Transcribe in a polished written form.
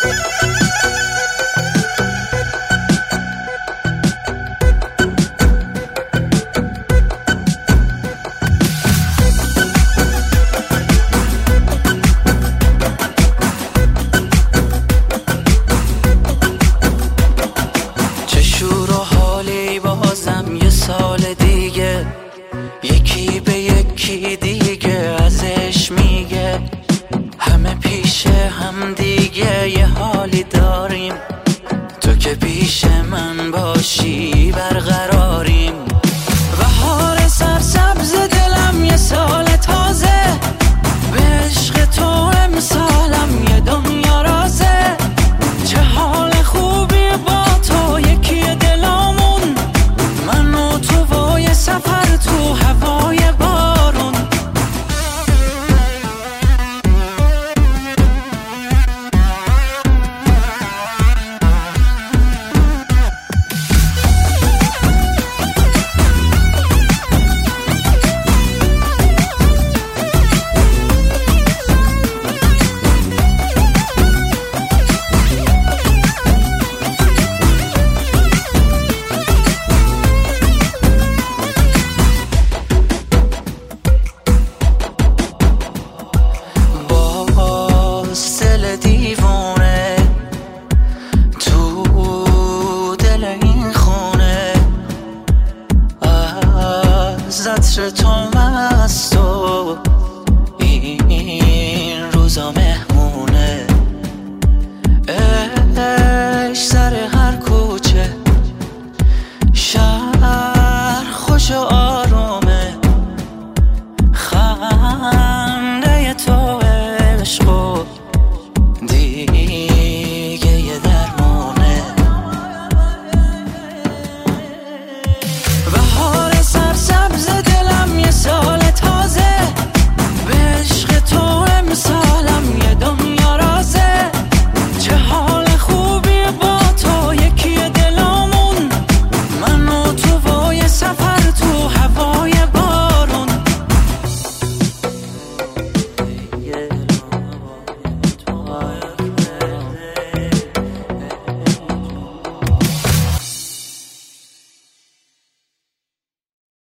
سال دیگه یکی به یکی دیگه ازش میگه همه پیش هم دیگه یه حالی داریم، تو که پیش من باشی برقراریم. بهار سرسبز دلم یه سال تازه، به عشق تو امسالم یه دنیا رازه. چه حال خوبی با تو یکی دلامون، من و تو و یه سفر تو هوای بارون. دل دیوان